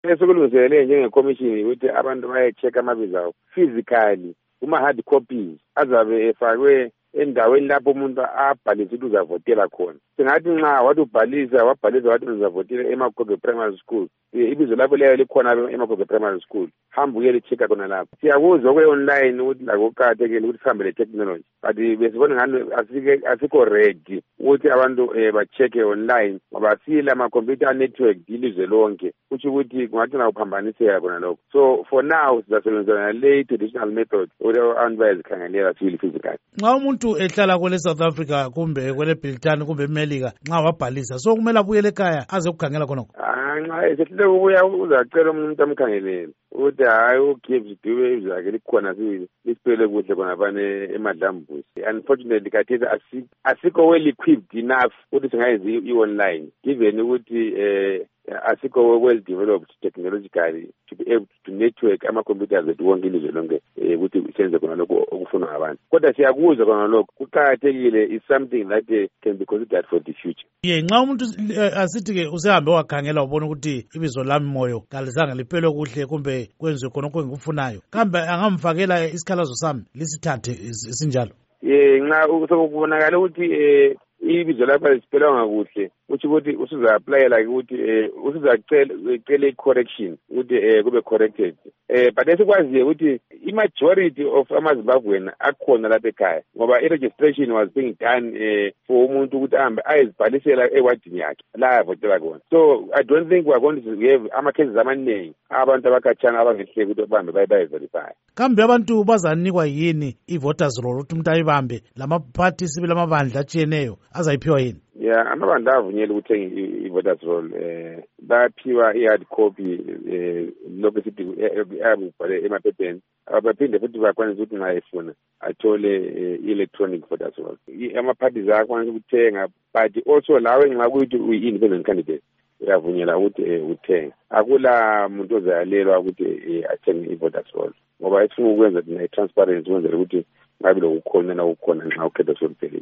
Esokulungiselele njengekomishini ukuthi abantu baye-check amabizo abo physically kuma-hard copies azabe efakwe endaweni lapho umuntu abhalise ukuthi uzavotela khona. Singathi nxa wathi wabhalisa wathi uzavotela eMagoge Primary School, ibizo lakho liyabe likhona eMagoge Primary School, hamba uyeli-check-a khona lapho. Siyakuzwa kwe-online ukuthi lakho kuqakathekile ukuthi sihambe le-technology, but besibona ngani asikho ready ukuthi abantu ba-check-e online ngoba siyile ama-computer network ilizwe lonke, kutsho ukuthi kungathi nakuphambaniseka khona lokho. So for now sizasebenzisana le traditional method ukuthi abantu bayazikhangelela sibili physical. Nxa umuntu ehlala kwele South Africa kumbe kwele Britani kumbe eMelika nxa wabhalisa so kumele abuyele ekhaya aze kukhangela khonokho. Nxa esehlule ukubuya uzacela umuntu amkhangelele ukuthi hayi uGibbs Dube izakhe likhona lisipele kuhle khonapha eMadlambuzi. Unfortunately kathesi asikho well equipped enough ukuthi singayenza i-online given ukuthi asikho well developed technologically to be able to network ama-computers ethu wonke ilizwe lonke ukuthi senze khona lokho okufunwa ngabantu. Kodwa siyakuzwa khona lokho kuqakathekile is something that can be considered for the future. Nxa umuntu asithi-ke usehambe wakhangela ubona ukuthi ibizo lami moyo kalizange liphelwe kuhle kumbe kwenziwe khonokho engikufunayo, kambe angamfakela isikhalazo sami lisithathe sinjalo? Nxa sekubonakala ukuthi ibizo lakho lisiphelwanga kuhle, uthi ukuthi usuza-aplayela ukuthi usuzacela i-correction ukuthi kube corrected. But esikwaziyo ukuthi i-majority of ama-Zimbabwean akhona lapha ekhaya ngoba i-registration was being done for umuntu ukuthi ahambe ayezibhalisela ewadini yakhe la ayavotela khona. So I don't think we are going to have ama-cases amaningi abantu abakhatshana abangehleki ukuthi bahambe baye-verify. Kambe abantu bazanikwa yini i-voters roll ukuthi umuntu ayibambe lamaphathi sibili amabandla atshiyeneyo azayiphiwa yini? Amabandla avunyelwe ukuthenga i-voters roll bayaphiwa i-hard copy lokho sithi ayabubhale emaphepheni, baphinde futhi bakwanisa ukuthi nxa efuna athole i-electronic voters roll. Ama-parties ayakwanisa ukuthenga, but also lawe nxa kuyuthi uyi-independent candidate uyavunyela ukuthi uthenge. Akula muntu ozayalelwa ukuthi athenge i-voters roll ngoba esifuna ukwenza thina i-transparency ukwenzela ukuthi ngabe lokukhona nxa ukhetha soluphelile.